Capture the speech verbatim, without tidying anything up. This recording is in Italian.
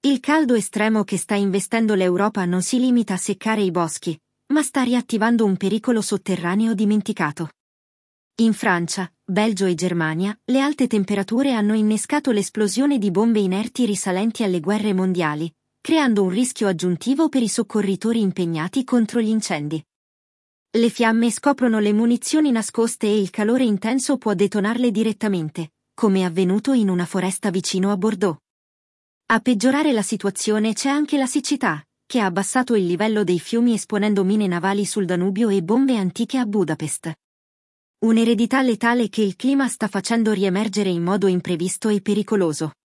Il caldo estremo che sta investendo l'Europa non si limita a seccare i boschi, ma sta riattivando un pericolo sotterraneo dimenticato. In Francia, Belgio e Germania, le alte temperature hanno innescato l'esplosione di bombe inerti risalenti alle guerre mondiali, creando un rischio aggiuntivo per i soccorritori impegnati contro gli incendi. Le fiamme scoprono le munizioni nascoste e il calore intenso può detonarle direttamente, come è avvenuto in una foresta vicino a Bordeaux. A peggiorare la situazione c'è anche la siccità, che ha abbassato il livello dei fiumi esponendo mine navali sul Danubio e bombe antiche a Budapest. Un'eredità letale che il clima sta facendo riemergere in modo imprevisto e pericoloso.